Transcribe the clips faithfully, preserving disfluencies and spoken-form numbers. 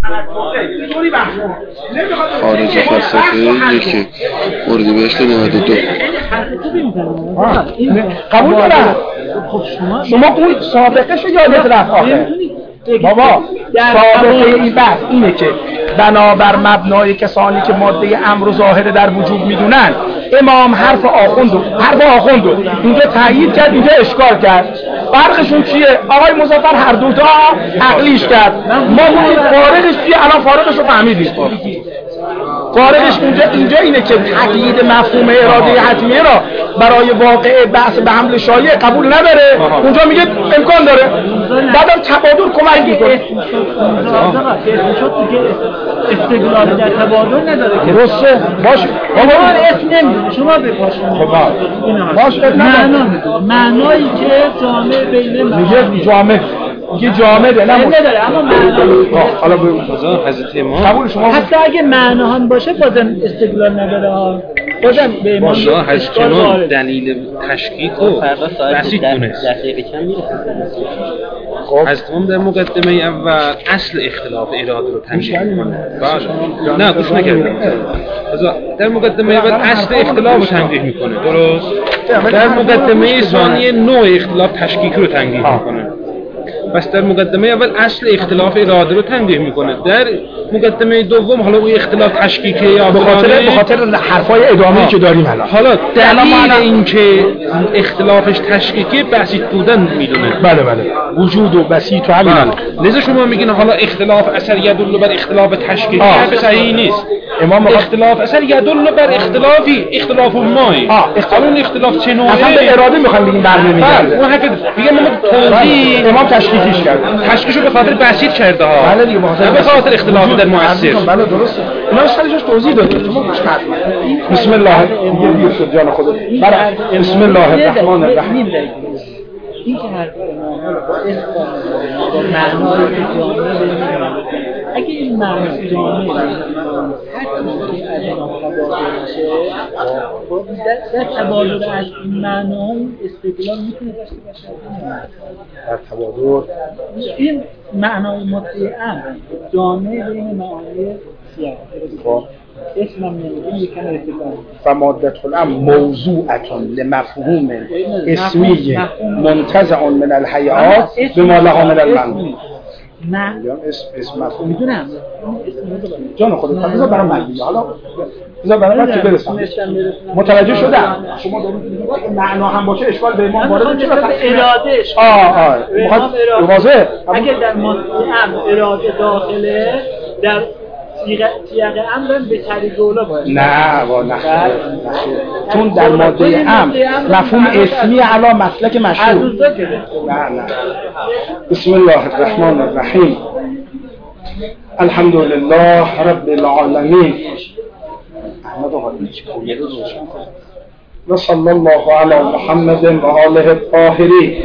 خارج فلسفه یکی اردیبهشت نود و دو. قبول دارم. خب شما شما اون سابقه شو یادت رفت آخه بابا. سابقه این بحث اینه که بنابر مبنای کسانی که ماده امر و ظاهر در وجود میدونن امام حرف آخوندو حرف آخوندو اینجا تایید کرد، اینجا اشکال کرد. فرقشون چیه؟ آقای مظفر هر دو تا عقلیش کرد، ما اون فارغش چیه؟ الان فارغش رو فهمیدیم. فارغش اونجا اینجا اینه که تقیید مفهوم اراده حتمیه را برای واقع بحث به حمل شایع قبول نداره. اونجا میگه امکان داره، بعدم تبادل کمک میکنه. استقلال در تبادل نداره که درسته باشه. بابا اسم نمیدونه شما بپاشید. باشه معنا معنایی که جامع بین میگه جامع میگه جامع ده نه نداره اما معنا حالا بگو حضرت امام قبول شما حتی اگه معنا هم باشه بازم استقلال نداره ها. بازم به امام باشه حضرت امام دلیل تشکیک و بسیط دونست. حضرت امام در مقدمه اول اصل اختلاف اراده رو تنجیح میکنه. بله نه گوش نکردم. در مقدمه اول اصل اختلاف رو تنجیح میکنه، درست؟ در مقدمه ثانیه نوع اختلاف تشکیک رو تنجیح میکنه. پس در مقدمه اول اصل اختلاف اراده رو تنبیه میکنه. در مقدمه دوم حالا اون اختلاف تشکیکه یا به خاطر به خاطر حرفای ادامه‌ای که داریم الان حالا دلیل این که اختلافش تشکیکه بسیط بودن میدونه. بله بله وجود و بسیط و همین. لذا شما میگین حالا اختلاف اثر یدل بر اختلاف تشکیکی حرف صحیحی نیست. امام اختلاف اثر یدل بر اختلافی اختلاف مای. اون اختلاف چه نوعه؟ اصلا به اراده میخوام بگیم برنمیگرده. اون حرف میگم ما توضیح امام تشکیکیش کرد. تشکیکشو به خاطر بسیط کرده ها. بله دیگه به خاطر اختلاف در مؤثر. بله درسته. اینا سرش توضیح داده. شما گوش کردید. بسم الله دیگه دیر شد جان خودت. بله بسم الله الرحمن الرحیم. این که حرف امام با اسم با معنای جامع اگه این معنی جامع حتی که از اینا تبادل میشه در تبادل از این معناهای استقلال میتونه داشته باشه. در تبادل این معنای مطلعاً جامع بین معانی سیاه اسمم نمیگیم یکم ارتباط فمادت الامر موضوعتون لمفهوم اسمی منتزع من الحیات بما لها من المعنی. نه اسم اسم مفهوم میدونم جان خودت بذار برام معلومه. حالا بذار برام من تو برسم متوجه شدم. شما دارید معنا هم باشه اشکال به امام وارد چه ارادهش آه آه واضحه. اگه در مطلع اراده داخله در سیاق امر به طریق اولا باشه. نه وا نه چون در ماده امر مفهوم اسمی علا مسلک مشهور. نه نه بسم الله الرحمن الرحیم الحمد لله رب العالمین و صلی الله علی محمد و آله الطاهرین.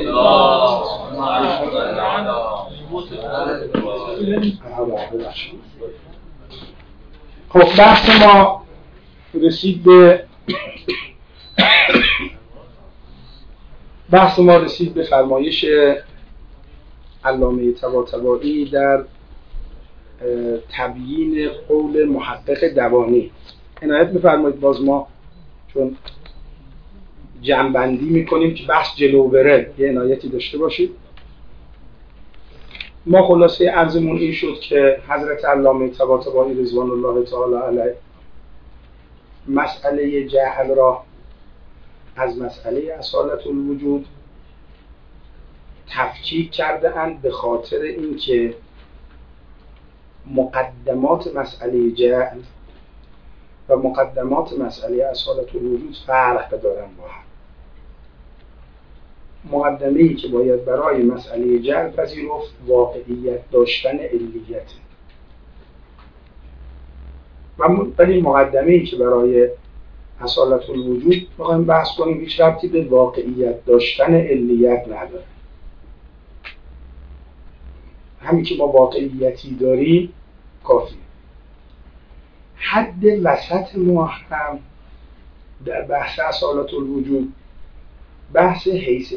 خب بحث ما رسید به بحث ما رسید به فرمایش علامه طباطبایی در تبیین قول محقق دوانی. عنایت بفرمایید باز ما چون جمع‌بندی میکنیم که بحث جلو بره یه عنایتی داشته باشید. ما خلاصه عرضمون این شد که حضرت علامه طباطبایی رضوان الله تعالی علیه مسئله جهل را از مسئله اصالت الوجود تفکیک کرده اند به خاطر اینکه مقدمات مسئله جهل و مقدمات مسئله اصالت الوجود فرق دارن با هم. مقدمه‌ای که باید برای مسئله جهل پذیرفت واقعیت داشتن علیت، ولی مقدمه‌ای که برای اصالت الوجود می‌خوایم بحث کنیم هیچ ربطی به واقعیت داشتن علیت نداره. همین که ما واقعیتی داریم کافیه. حد وسط ما هم در بحث اصالت الوجود بحث حیث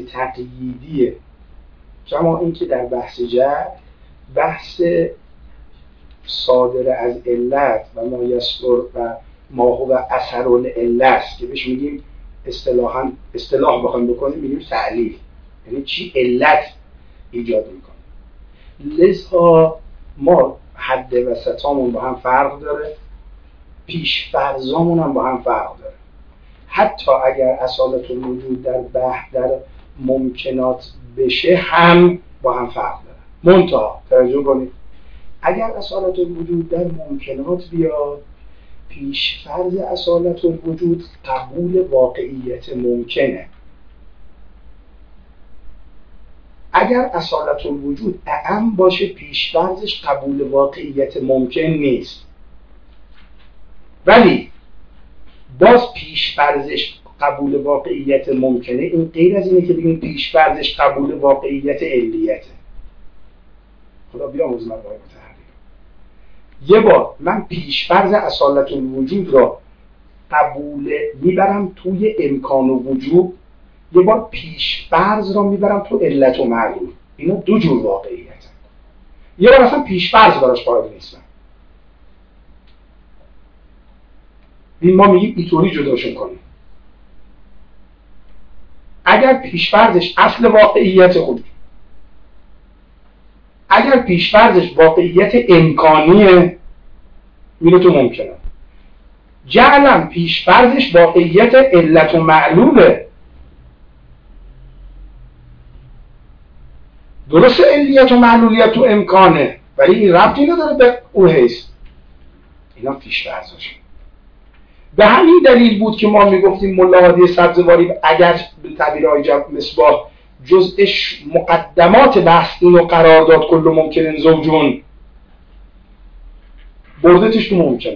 تقییدیه، کما اینکه در بحث جهل بحث صادر از علت و ما یصدر و ما هو اثر العلت که بهش میگیم اصطلاحاً اصطلاح بخوایم بکنیم میگیم تعلیل، یعنی چی علت ایجاد میکنه. لذا ما حد وسطامون با هم فرق داره، پیش فرضامون هم با هم فرق داره. حتی اگر اصالت الوجود در بحث در ممکنات بشه هم با هم فرق داره. منتها توجه کنید اگر اصالت الوجود در ممکنات بیاد، پیش فرض اصالت الوجود قبول واقعیت ممکنه. اگر اصالت الوجود اعم باشه، پیش فرضش قبول واقعیت ممکن نیست. ولی باز پیش فرضش قبول واقعیت ممکنه، این غیر از اینه که بگیم پیش فرضش قبول واقعیت علیته. خدا بیامرز من باید متحرک. یه بار من پیش فرض اصالت الوجود را قبول میبرم توی امکان و وجود، یه بار پیش فرض را میبرم تو علت و معلول. اینا دو جور واقعیت هست. یه بار اصلا پیش فرض براش قائل نیستم. این ما میگیم اینطوری جداشون کنیم. اگر پیش‌فرضش اصل واقعیت خود، اگر پیش‌فرضش واقعیت امکانیه، میره تو ممکنه. جعلا پیش‌فرضش واقعیت علت و معلوله. درست علیت و معلولیت تو امکانه، ولی این ربطی نداره به اون حیث. اینا پیش‌فرضش. به همین دلیل بود که ما میگفتیم ملا هادی سبزواری اگر به تعبیر آقای مصباح جزءش مقدمات بحث اینو قرار داد کل ممکن زوجون، بردتش تو ممکنه.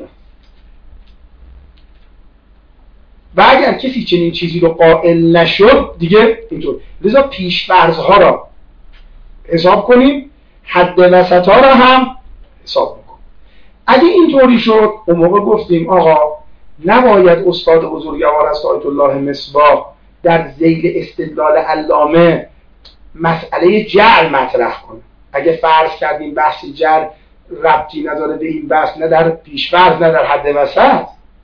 و اگر کسی چنین چیزی رو قائل نشد دیگه اینطور. لذا پیش‌فرض‌ها را حساب کنیم، حد وسط‌ها را هم حساب کنیم. اگه اینطوری شد اون موقع گفتیم آقا نباید استاد بزرگوار است آیت الله مصباح در ذیل استدلال علامه مسئله جعل مطرح کنه. اگه فرض کردیم بحث جعل ربطی نداره به این بحث، نه در پیش‌فرض نه در حد وسط،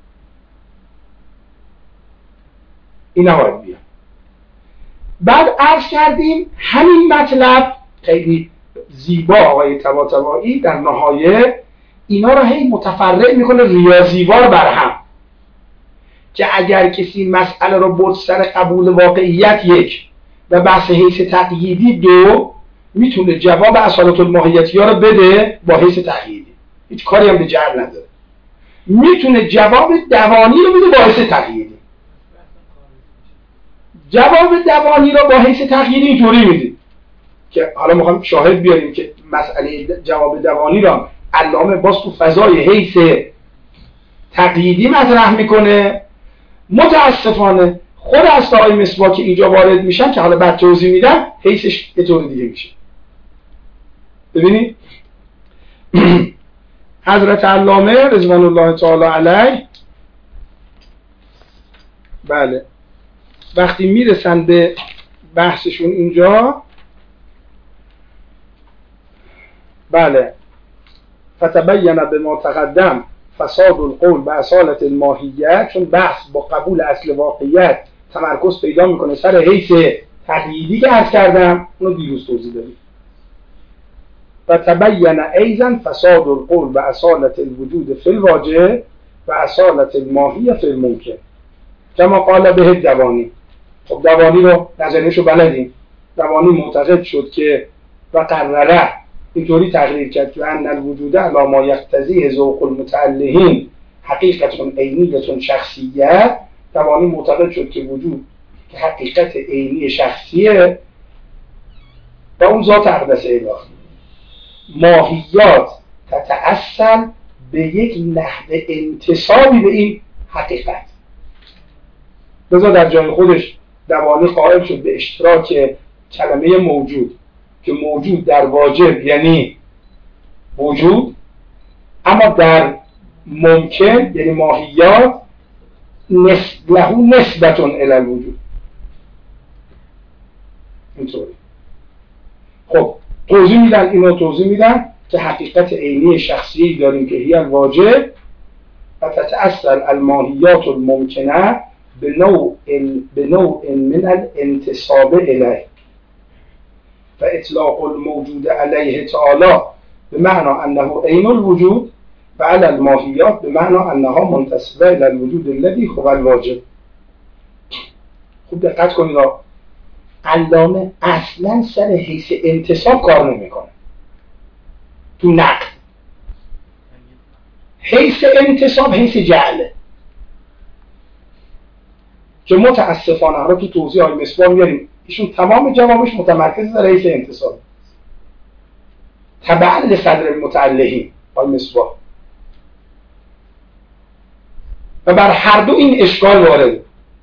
این نباید بیاد. بعد عرض کردیم همین مطلب خیلی زیبا آقای طباطبایی در نهایه اینا رو هی متفرع میکنه ریاضیوار بر هم، که اگر کسی مسئله رو برد سر قبول واقعیت یک و بحث حیث تقییدی دو، میتونه جواب اصالت الماهیتی ها رو بده با حیث تقییدی، هیچ کاری هم به جعل نداره. میتونه جواب دوانی رو بده با حیث تقییدی. جواب دوانی رو با حیث تقییدی اینطوری میده که حالا میخوام شاهد بیاریم که مسئله جواب دوانی رو علامه باز تو فضای حیث تقییدی مطرح میکنه. متاسفانه خود از آقای مصباح که اینجا وارد میشن که حالا بعد توضیح میدم حیثش یه طور دیگه میشه. ببینید حضرت علامه رضوان الله تعالی علیه بله وقتی میرسن به بحثشون اینجا بله فتبین به ما تقدم فساد القول به اصالت الماهیت، چون بحث با قبول اصل واقعیت تمرکز پیدا میکنه سر حیث تقییدی که عرض کردم، اونو دیروز توضیح دادیم. فتبین ایضا فساد القول به اصالت الوجود فی الواجب و اصالت الماهیت فی الممکن کما قال به دوانی. خب دوانی رو نظریه‌شو بلدیم. دوانی معتقد شد که و قرره اینطوری تقریر کرد که ان الوجود علی ما یقتضیه ذوق المتعلهین حقیقت عینیه شخصیه. دوانی معتقد شد که وجود که حقیقت عینی شخصیه و اون ذات اقدس الهی، ماهیات تتأصل به یک نحو انتسابی به این حقیقت. لذا در جای خودش دوانی قائل شد به اشتراک کلمه موجود که موجود در واجب یعنی وجود، اما در ممکن یعنی ماهیات نسب له نسبتون الی الوجود. اینطوری. خب توضیح میدن اینو توضیح میدن که حقیقت عینی شخصی داریم که هی الواجب و تتأثر الماهیات الممکنه به نوع به نوع من الانتساب الیه و اطلاق الموجود علیه تعالی به معنی انه عین الوجود و علی الماهیات به معنی انها منتسبه الی الوجود الذی هو الواجب. خوب دقت کنید، علامه اصلا سر حیث انتساب کار نمیکنه تو نقد. حیث انتساب حیث جعله که متاسفانه رو تو توضیح های مصباح میاریم، ایشون تمام جوابش متمرکز در حیث انتساب تبع لصدر المتعلهین های مصباح و بر هر دو این اشکال وارد.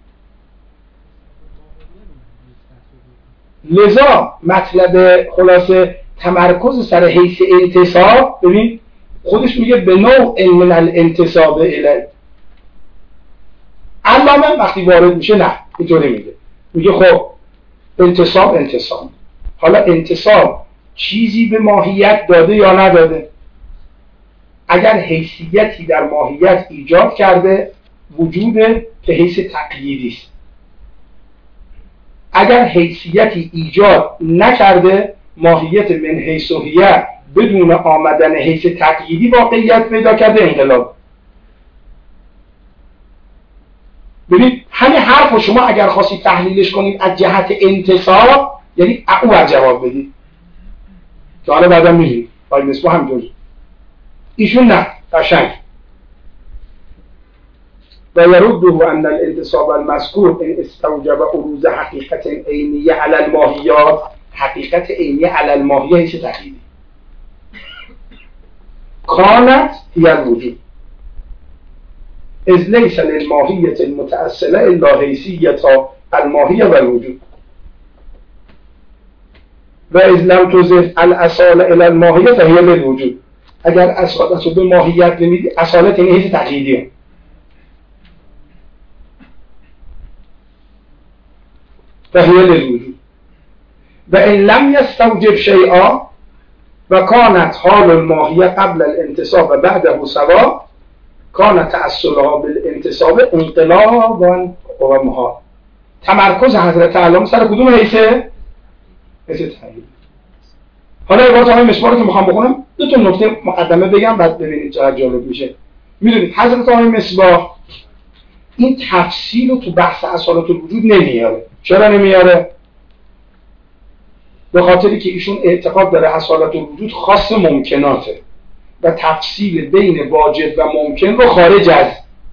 لذا مطلب خلاصه تمرکز سر حیث انتساب، ببین خودش میگه به نوع من الانتساب الی. علامه وقتی وارد میشه نه اینطوری میگه، میگه خب انتساب انتساب، حالا انتساب چیزی به ماهیت داده یا نداده؟ اگر حیثیتی در ماهیت ایجاد کرده وجوده که حیث تقییدی است. اگر حیثیتی ایجاد نکرده ماهیت من حیث و هیه بدون آمدن حیث تقییدی واقعیت پیدا کرده انقلاب. ببین همین حرف رو شما اگر خواستید تحلیلش کنید از جهت انتساب یعنی او از جواب بدید که حالا بعدا میگید آی مصباح همینطور، ایشون نه قشنگ و یرده ان الانتساب المذکور ان استوجب عروض حقیقت عینیه علی الماهیات، حقیقت عینیه علی الماهیه هیچ تقییدی کانت هی الوجود از لیس للماهیت المتأصله الا حیثیت الماهیه و الوجود و از لم تضف الاصاله الی الماهیه فهی للوجود. اگر اصالت رو به ماهیت نمیدی، اصالت یعنی حیث تقییدیه. فهی للوجود و ان لم یستوجب شیئا و کانت حال الماهیه قبل الانتصاب و بعده سوا کانت تأصلها بالانتصاب انقلابا و محال. تمرکز حضرت علامه سر کدوم حیثه؟ حیث تقیید. حالا عبارت های مصباح رو که میخوام بخونم دو تا نکته مقدمه بگم بعد ببینید چقدر جالب میشه. میدونید حضرت های مصباح این تفصیل رو تو بحث اصالت الوجود نمیاره. چرا نمیاره؟ به خاطری که ایشون اعتقاد داره اصالت الوجود خاص ممکناته و تفصیل بین واجب و ممکن رو خارج از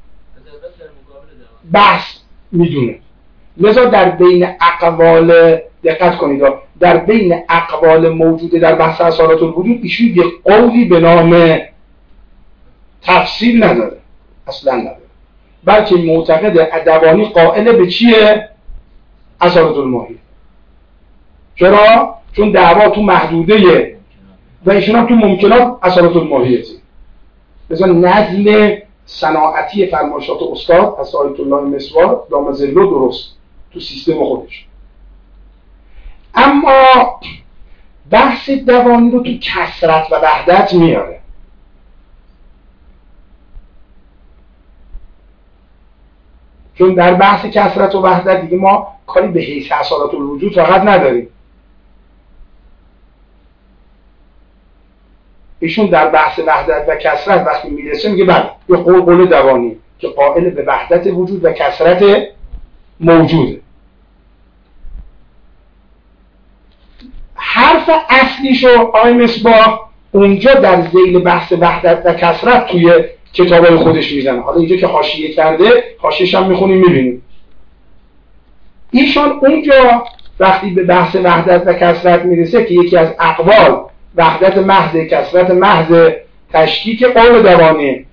بحث میدونه. لذا در بین اقوال دقت کنید، در بین اقوال موجوده در بحث اصالت الوجود ایشون یه قولی به نام تفصیل نداره، اصلا نداره، بلکه معتقد ادوانی قائل به چیه؟ اصالت الماهیه. چرا؟ چون دعوا تو محدوده و ایشون هم تو ممکنات اصالت الماهیتی. مثلا نظم صناعتی فرمایشات استاد از آیت الله مصباح دام ظله درست تو سیستم خودش. اما بحث دوانی رو تو کثرت و وحدت میاره. چون در بحث کثرت و وحدت دیگه ما کاری به حیث اصالت الوجود فقط نداریم. ایشون در بحث وحدت و کثرت وقتی میرسه میگه بله یه قول قول دوانی که قائل به وحدت وجود و کثرت موجوده. حرف اصلیشو آقای مصباح اونجا در ذیل بحث وحدت و کثرت توی کتابای خودش میزنه. حالا اینجا که حاشیه کرده، حاشیه‌ش هم میخونیم میبینیم. ایشان اونجا وقتی به بحث وحدت و کثرت میرسه که یکی از اقوال وحدت محض، کثرت محض، تشکیک قول دوانی،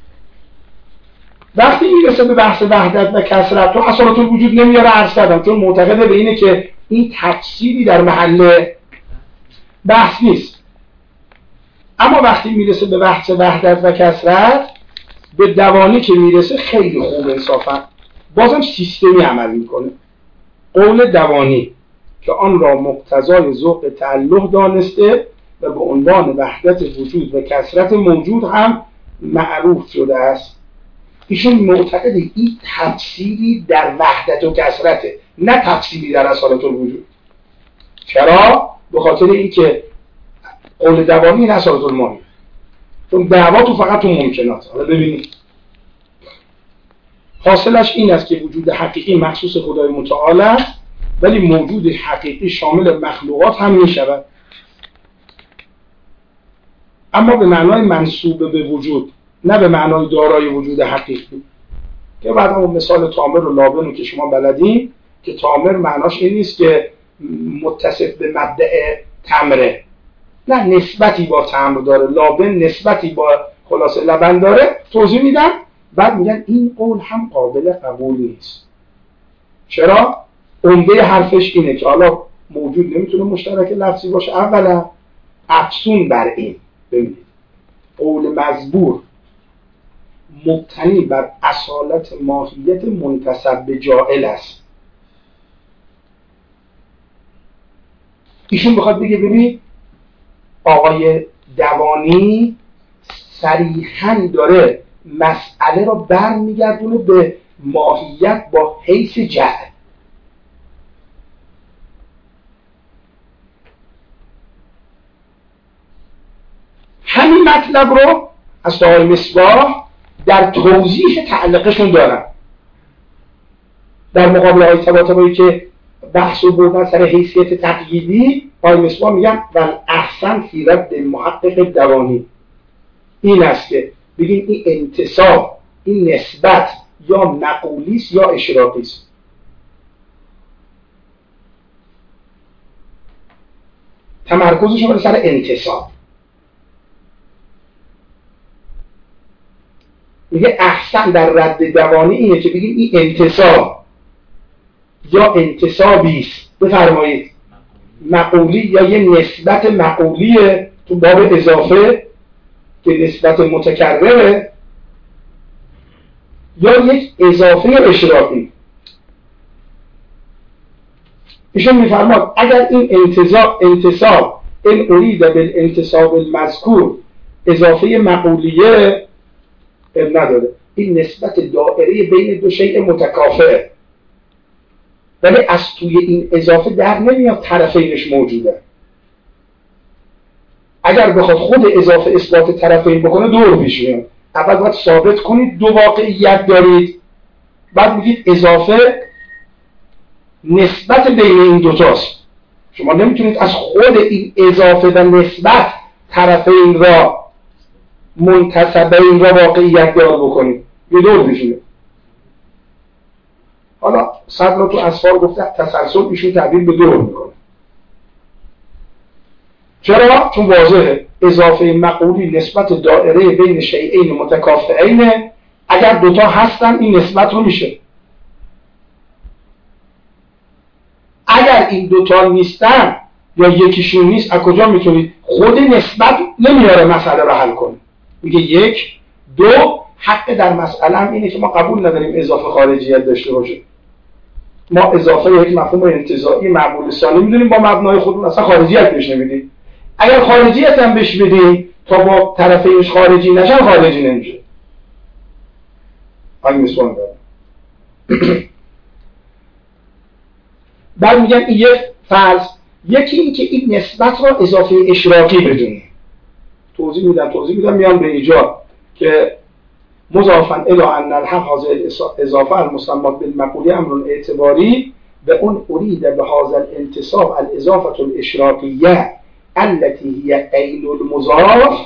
وقتی میرسه به بحث وحدت و کثرت تو اصالت الوجود نمیاره عرض کردم، چون معتقده به اینه که این تفصیلی در محل بحث نیست. اما وقتی میرسه به بحث وحدت و کثرت به دوانی که میرسه خیلی خوب انصافا بازم سیستمی عمل میکنه. قول دوانی که آن را مقتضای ذوق تعلق دانسته و به عنوان وحدت وجود و کثرت موجود هم معروف شده است. ایشون معتقد این تفسیری در وحدت و کثرته، نه تفسیری در اصالت الوجود. چرا؟ به خاطر اینکه قول دوانی این اصالت المانی، چون دعوا تو فقط تو ممکنات. حالا ببینید حاصلش این است که وجود حقیقی مخصوص خدای متعال است، ولی موجود حقیقی شامل مخلوقات هم می شود، اما به معنای منسوب به وجود، نه به معنای دارای وجود حقیقی. که بعد اون مثال تامر و لابن رو که شما بلدین، که تامر معناش این نیست که متصف به مبدأ تمره، نه، نسبتی با تمر داره. لابن نسبتی با خلاصه لبن داره. توضیح میدم بعد میگن این قول هم قابل قبول نیست. چرا؟ عمده حرفش اینه که حالا موجود نمیتونه مشترک لفظی باشه. اولا افسون بر این، ببینید قول مزبور مبتنی بر اصالت ماهیت منتسب به جائل است. ایشون بخواد بگه ببینید آقای دوانی صریحاً داره مسئله را برمیگردونه به ماهیت با حیث جعل. همین مطلب رو از آقای مصباح در توضیح تعلقشون دارن در مقابل آقای طباطبایی که بحث و بردن سر حیثیت تقییدی. آقای مصباح میگن و احسن فی رد محقق دوانی این است که بگیم این انتصاب، این نسبت یا مقولی است یا اشراقی است. تمرکزشون بر سر انتصاب. میگه احسن در رد دوانی اینه که بگیم این انتصاب یا انتصابی است، بفرمایید مقولی یا یه نسبت مقولیه تو باب اضافه که نسبت متکرره، یا یک اضافه اشراقی. ایشون میفرماد اگر این انتصاب انتصاب این ارید بالانتصاب المذکور اضافه مقولیه اب نداره، این نسبت دائره بین دو شیء متکافئه، ولی از توی این اضافه در نمیاد طرفینش موجوده. اگر بخواد خود اضافه اثبات طرفین بکنه دور پیش میاد. اول باید ثابت کنید دو واقعیت دارید، بعد میگید اضافه نسبت بین این دوتاست. شما نمیتونید از خود این اضافه و نسبت طرفین را منتسب به این را واقعیت دار بکنید، یه دور پیش میاد. حالا صدر رو تو اسفار گفته تسلسل ایشون تعبیر به دور میکنه. چرا؟ چون واضحه اضافه مقولی نسبت دائره بین شیئین متکافئین، اگر دوتا هستن این نسبت رو میشه. اگر این دوتا نیستن یا یکیشون نیست، از کجا میتونید خود نسبت نمیاره مسئله رو حل کنید؟ میگه یک. دو، حق در مسئله هم اینه که ما قبول نداریم اضافه خارجیت داشته باشه. ما اضافه یک مفهوم انتزاعی معقول ثانی میدونیم، با مبنای خودمون اصلا خارجیت بهش نمیدیم. اگر خارجیت هم بهش بدیم تا با طرفینش خارجی نشن، خارجی نمیشه. همین مثال دارم. بعد میگن این یک فرض، یکی این که این نسبت را اضافه اشراقی بدونیم. توضیح میدم توضیح میدم میان به ایجاد که مضافاً الی ان الحق هذه الاضافه المسمات بالمقولی امر اعتباری به اون ارید به هذا الانتصاب الاضافه الاشراقیه التي هي عین المضاف.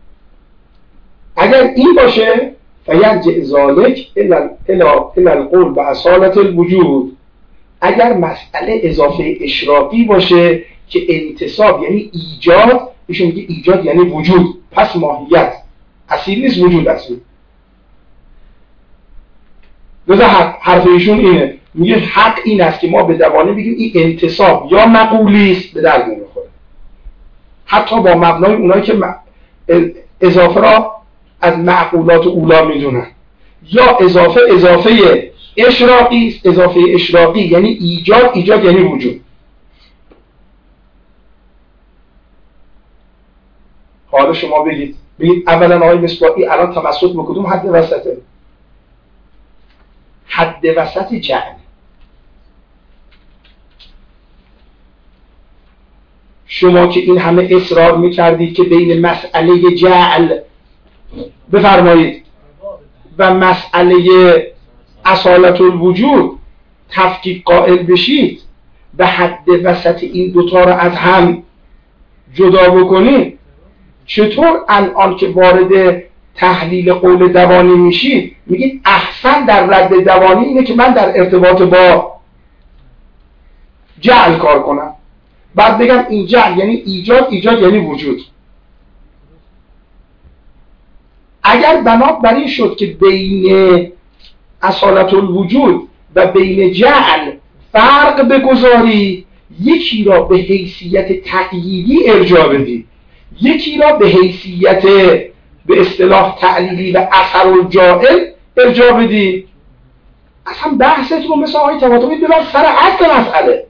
اگر این باشه فیرجع ذلک الی القول باصالة الوجود. اگر مسئله اضافه اشراقی باشه که انتصاب یعنی ایجاد، ایشون میگه ایجاد یعنی وجود، پس ماهیت اصیل نیست، وجود اصیل. لذا حرف ایشون اینه، میگه حق این است که ما به دوانه بگیم این انتصاب یا مقولی است، به درد نمیخوره. حتی با مبنای اونایی که اضافه را از معقولات اولا میدونن، یا اضافه اضافه اشراقی است. اضافه اشراقی یعنی ایجاد، ایجاد یعنی وجود. حالا شما بگید بگید اولا آقای مصباحی الان تمسک به کدوم حد وسطه؟ حد وسط جعل. شما که این همه اصرار میکردید که بین مسئله جعل بفرمایید و مسئله اصالت الوجود تفکیک قائل بشید و حد وسط این دوتا رو از هم جدا بکنید، چطور الان که وارد تحلیل قول دوانی میشید میگید احسن در رد دوانی اینه که من در ارتباط با جعل کار کنم، بعد بگم این جعل یعنی ایجاد، ایجاد یعنی وجود. اگر بنابراین شد که بین اصالت الوجود و بین جعل فرق بگذاری، یکی را به حیثیت تقییدی ارجاع بدی، یکی را به حیثیت به اصطلاح تعلیلی و اثر الجاعل ارجاع بدی، اصلا بحثت رو مثل آقای طباطبایی ببر سر اصل مسئله.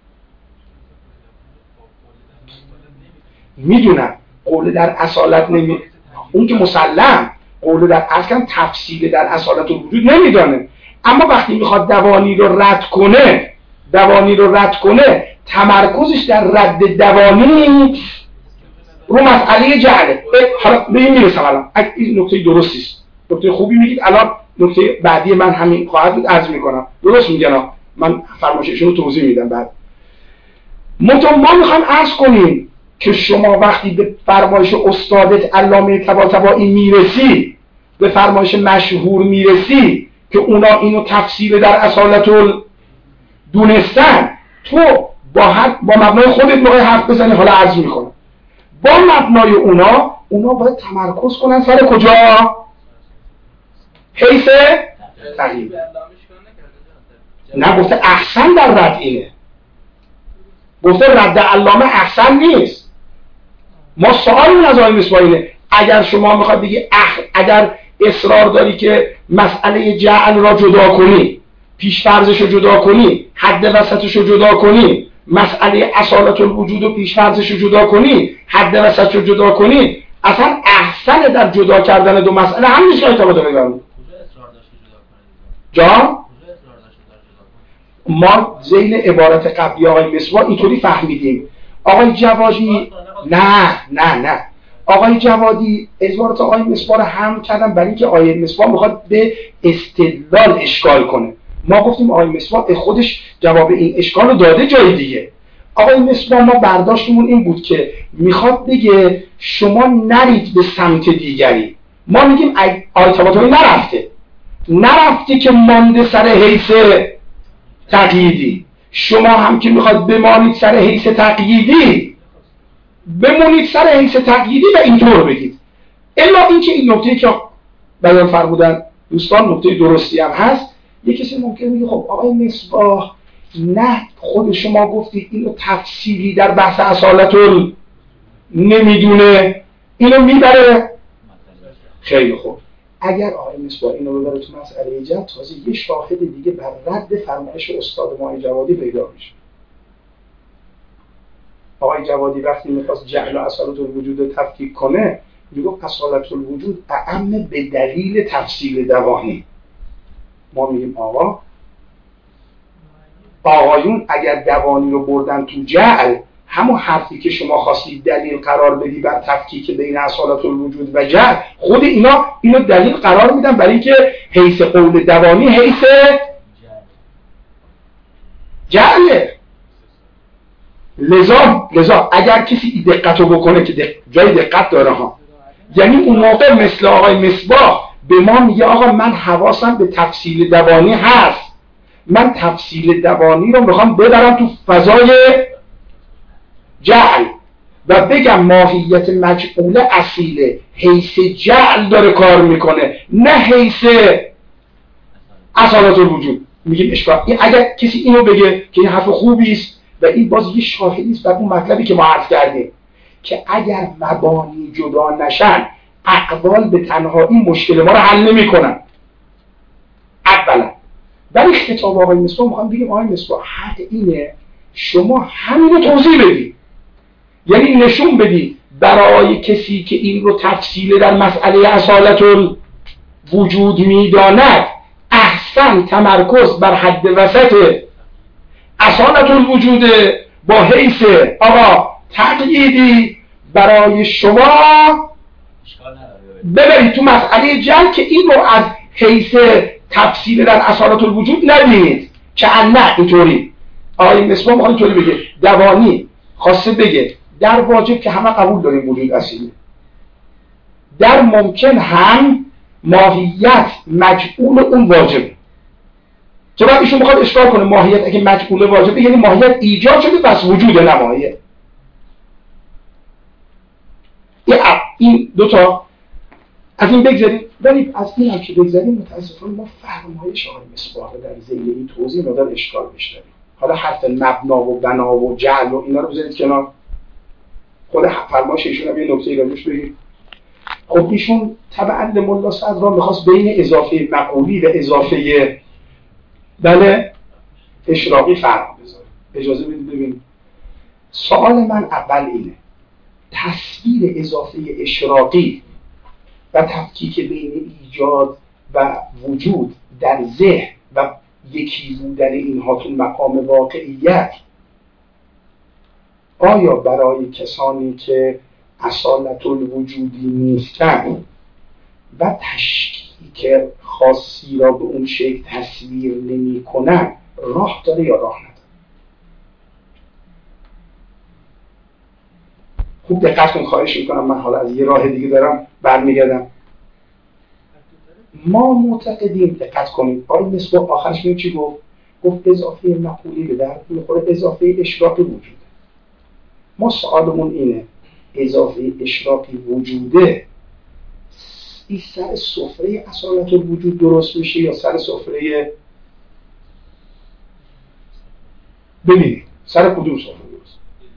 میدونم قول در اصالت نمی اون که مسلم قول در اصلا تفصیل در اصالت الوجود نمیدانه، اما وقتی میخواد دوانی رو رد کنه دوانی رو رد کنه تمرکزش در رد دوانی رو مسئله جعله. حالا به این میرسم الان. این نکته درستی است، نکته خوبی میگید. الان نکته بعدی من همین خواهد بود، عرض میکنم. درست میگن، من فرمایششون رو توضیح میدم بعد. متون ما میخوام عرض کنیم که شما وقتی به فرمایش استادت علامه طباطبایی میرسی، به فرمایش مشهور میرسی که اونا اینو تفصیل در اصالت دونستن، تو با هر با مبنای خودت موقع حرف بزنی. حالا عرض میکنم با مبنای اونا اونا باید تمرکز کنن سر کجا؟ حیث تقیید. نه گفته احسن در رد اینه، گفته رد علامه احسن نیست. ما سوال از آقای مصباحی، اگر شما میخواد بگی اخ... اگر اصرار داری که مسئله جعل را جدا کنی، پیش فرضش رو جدا کنی، حد وسطش رو جدا کنی، مسئله اصالت الوجود و پیش فرضش رو جدا کنی، حد وسطش رو جدا کنی، اصلا احسن در جدا کردن دو مسئله همین که ارتباط بگم. جان ما ذیل عبارت قبلی آقای مصباح اینطوری فهمیدیم. آقای جوادی نه نه نه آقای جوادی عبارت آقای مصباح رو هم کردن برای اینکه آقای مصباح میخواد به استدلال اشکال کنه. ما گفتیم آقای مصباح خودش جواب این اشکال رو داده جای دیگه. آقای مصباح ما برداشتمون این بود که میخواد بگه شما نرید به سمت دیگری. ما میگیم آقای طباطبایی نرفته نرفته که مانده سر حیث تقییدی، شما هم که میخواد بمانید سر حیث تقییدی بمونید سر حیث تقییدی و اینطور بگید. الا اینکه این نکته که بیان فرمودن دوستان نکته درستی هم هست. یک کسی ممکن میگه خب آقای مصباح نه خود شما گفتید اینو تفصیلی در بحث اصالت نمیدونه، اینو میبره. خیلی خوب، اگر آقای مصباح اینو ببره تو مسئله ایجاد، تازه یه شاهد دیگه بر رد فرمایش استاد ما جوادی پیدا میشه. آقای جوادی وقتی میخواست جعل و اصالت الوجود تفکیک کنه میگفت اصالت الوجود اعم به دلیل تفصیل دوانی. ما میگیم آقا آقایون اگر دوانی رو بردن تو جعل، همون حرفی که شما خواستید دلیل قرار بدی بر تفکیک بین اصالت الوجود و جعل، خود اینا اینو دلیل قرار میدن برای اینکه حیث قول دوانی حیث جعله. لذا لذا اگر کسی دقت رو بکنه که دق... جای دقت داره ها، یعنی اون موقع مثل آقای مصباح به ما میگه آقا من حواسم به تفصیل دوانی هست، من تفصیل دوانی رو میخوام ببرم تو فضای جعل و بگم ماهیت مجعول اصیله حیث جعل داره کار میکنه نه حیث اصالت الوجود. میگیم اشکال این اگر کسی اینو بگه که این حرف خوبی است و این باز یه شاهدی است بر اون مطلبی که ما عرض کردیم که اگر مبانی جدا نشن اقوال به تنهایی مشکل ما رو حل نمیکنن. اولا ولی خطاب آقای مصباح میخوام بگیم آقای مصباح حق اینه شما همین رو توضیح بدی، یعنی نشون بدی برای کسی که این رو تفصیل در مسئله اصالت الوجود میداند احسن تمرکز بر حد وسط اصالت الوجود با حیث آقا تقییدی برای شما ببرید تو مسئله جل که این رو از حیث تفصیل در اصالت الوجود نبینید که نه اینطوری. آقای مصباح میخواد اینطوری بگه، دوانی خواسته بگه در واجب که همه قبول داریم وجود اصیله، در ممکن هم ماهیت مجعول اون واجب، چه بعد ایشون میخواد اشکال کنه ماهیت اگه مجعول واجبه یعنی ماهیت ایجاد شده پس وجود نمایه. این دوتا از این بگذاریم، ولی از این هم که بگذاریم متاسفانه ما فرمایش آقای مصباح در ذیل این توضیح مدار اشکال بشنویم. حالا حرف مبنا و بنا و جعل و اینا رو بذارید کنار، خود فرمایش ایشون هم یه نکته راجعش بگیم. خب ایشون طبعا ملا صدر میخواست بین اضافه مقولی و اضافه بله اشراقی فرق بذاره. اجازه بدید ببینیم. سوال من اول اینه، تصویر اضافه اشراقی و تفکیک بین ایجاد و وجود در ذهن و یکی بودن اینها تو مقام واقعیت آیا برای کسانی که اصالت الوجودی نیستند و تشکیک خاصی را به اون شکل تصویر نمی کنن راه داره یا راه نداره؟ خوب دقت کن، خواهش میکنم، من حالا از یه راه دیگه دارم برمیگردم. ما معتقدیم، دقت کنید، آقای مصباح آخرش میگه چی گفت؟ گفت اضافه مقولی به درد میخوره اضافه اشراقی وجوده. ما سوالمون اینه، اضافه اشراقی وجوده این سر سفره اصالت الوجود درست میشه یا سر سفره ببینید سر کدوم سفره درست؟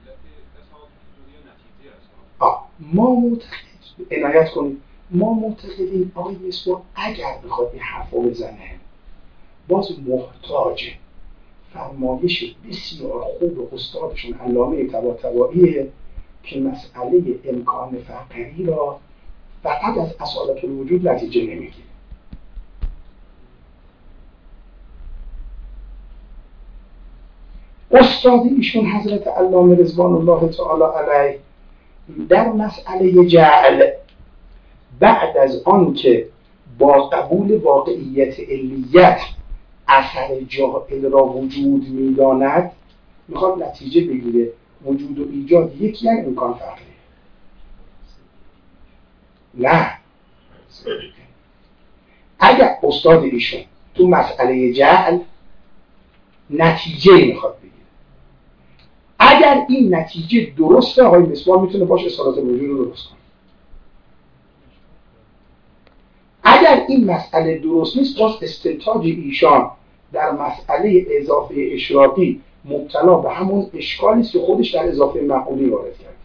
آه. ما معتقد عنایت کنید، ما معتقدیم آقای مصباح اگر بخواد این حرف رو بزنه باز محتاجه فرمایش بسیار خوب استادشون علامه طباطبائیه که مسئله امکان فقری را فقط از اصالت الوجود نتیجه نمیگیره. استاد ایشون حضرت علامه رضوان الله تعالی علیه در مسئله جعل بعد از آن که با قبول واقعیت علیت اثر جاعل را وجود می‌داند میخواد نتیجه بگیره وجود و ایجاد یکی یعنی امکان فقری. نه، اگر استاد ایشون تو مسئله جعل نتیجه میخواد بگیره، اگر این نتیجه درسته آقای مصباح میتونه باشه اصالت الوجود رو درست کنه. اگر این مسئله درست نیست باز استنتاج ایشان در مسئله اضافه اشراقی مبتلا به همون اشکالی است که خودش در اضافه مقولی وارد کرد.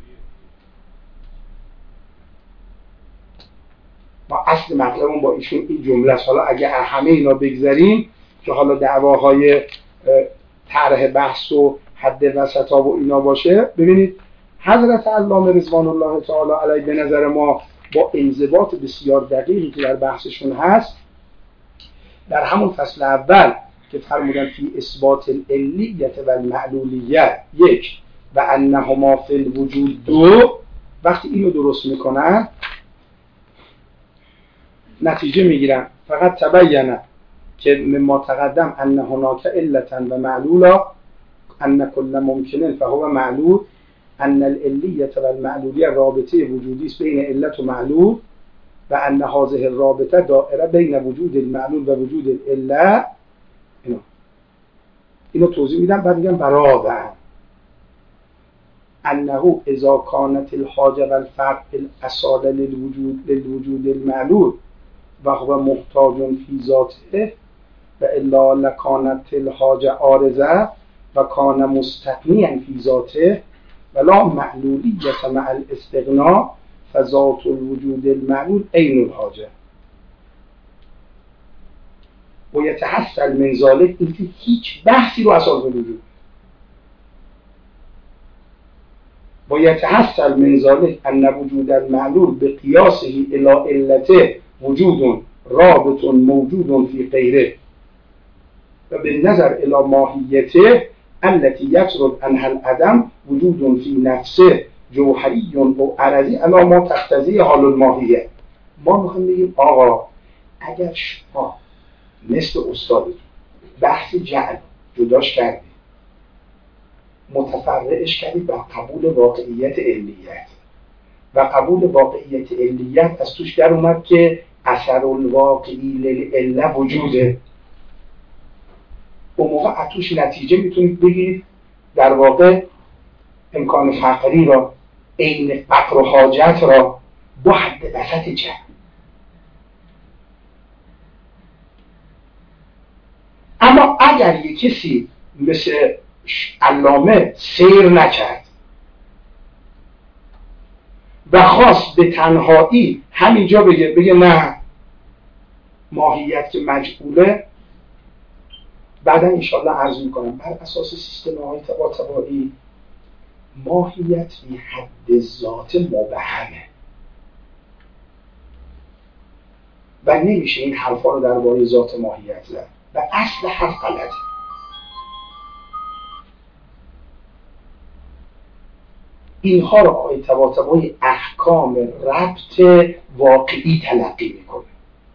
ما اصل مطلبمون با ایشون این جمله است. حالا اگر همه اینا بگذاریم که حالا دعواهای طرح بحث و حد وسطا و اینا باشه، ببینید حضرت علامه رضوان الله تعالی علیه به نظر ما با انضباط بسیار دقیقی که در بحثشون هست در همون فصل اول که فرمودن فی اثبات العلیت و المعلولیت یک و انهما فی الوجود دو، وقتی اینو درست میکنن نتیجه میگیرن فقط تبینه که مما تقدم ان هناک علتا و معلولا ان کل ممکنن فهو معلول ان العلیت و المعلولیه رابطه وجودی است بین علت و معلول و ان هذه الرابطه دائره بین وجود المعلول و وجود العله. اینو اینو توضیح میدم بعد میگم برادا انه اذا كانت الحاجه والفرق الاصاله للوجود للوجود المعلول و هو محتاج فی ذاته و الا لکانت الحاجه عارضه و کان مستغنیا فی ذاته ولا معلولیت مع الاستغناء فذات الوجود المعلول عین الحاجه و یتحصل من ذلك اینکه هیچ بحثی رو اساس وجود و یتحصل من ذلك ان وجود المعلول بقیاسه الی علته وجود رابط موجود فی غیره و بالنظر الی ماهیته التي يطرد عنها العدم وجود في نفسه جوهری و عرضی الا ما تقتضی حال الماهیه. ما میخوایم بگیم آقا اگر شما مثل استادتون بحث جعل جداش کردید، متفرعش کردید بر قبول واقعیت علیت و قبول واقعیت علیت از توش در اومد که اثر الواقعی للعله وجوده، اون موقع از توش نتیجه میتونید بگیرید در واقع امکان فقری را، عین فقر و حاجت را با حد وسط جمع. اما اگر یک کسی مثل علامه سیر نکرد و خواست به تنهایی همینجا بگه بگه نه ماهیت که مجهوله، بعدا انشاءالله عرض میکنم بر اساس سیستم های تبا تبایی ماهیت بی حد ذات مبهمه و نمیشه این حرفا رو درباره ذات ماهیت زد و اصل حرف غلطه. اینها رو آقای طباطبایی احکام ربط واقعی تلقی میکنه،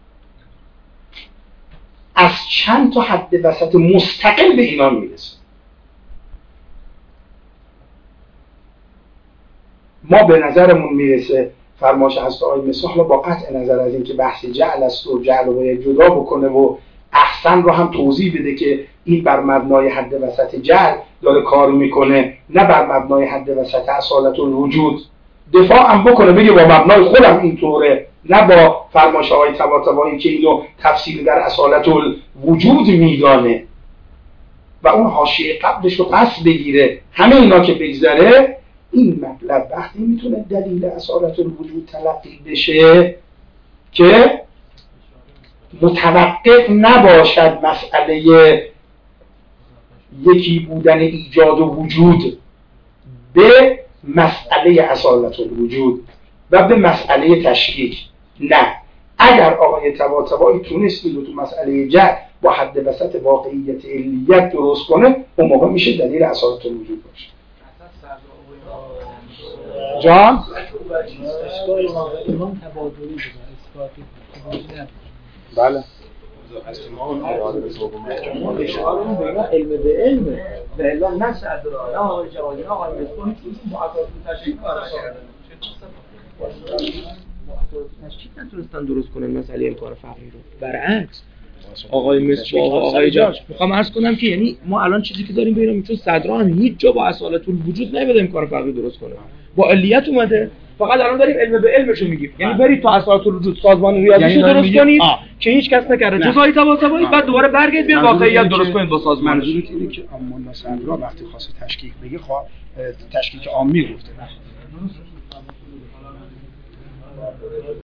از چند تا حد وسط مستقل به اینا میرسه. ما به نظرمون میرسه فرمایش از آقای مسیح با قطع نظر از اینکه بحث جعل است و جعل رو باید جدا بکنه و احسن رو هم توضیح بده که این بر مبنای حد وسط جعل داره کار میکنه نه بر مبنای حد وسط اصالت الوجود، دفاع هم بکنه بگه با مبنای خودم اینطوره، نه با فرمایش آقای طباطبایی که اینو تفسیر در اصالت الوجود میدانه و اون حاشیه قبلش رو پس بگیره. همه اینا که بگذره این مطلب وقتی میتونه دلیل اصالت الوجود تلقی بشه که متوقف نباشد مسئله یکی بودن ایجاد و وجود به مسئله اصالت الوجود و به مسئله تشکیک. نه، اگر آقای طباطبایی تونست این تو مسئله جعل با حد وسط واقعیت علیت درست کنه اون موقع میشه دلیل اصالت الوجود باشه. جان؟ بله علم به علم و الا نفس ادرا نه آقای جوادی نه آقای مسئول معاصرات تشکیک تشکیک نتونستن درست کنن مسئله امکان فقری رو. برعکس آقای مسئول آقای جاج میخوام عرض کنم که یعنی ما الان چیزی که داریم ببینیم چون صدرا هم هیچ جا با اصالت الوجود نمیده امکان فقری درست کنه، با علیت اومده، فقط الان داریم علم به علمشو میگیم. یعنی برید تو اصالت الوجود سازمان ریاضیشو درست کنید که هیچ کس نکرده جزئی طباطبایی، بعد دوباره برگردید بیاید واقعیت درست کنید با سازمان. منظورت اینه که اما صدرا وقتی خواسته تشکیک بگه خواه تشکیک عامی گفته.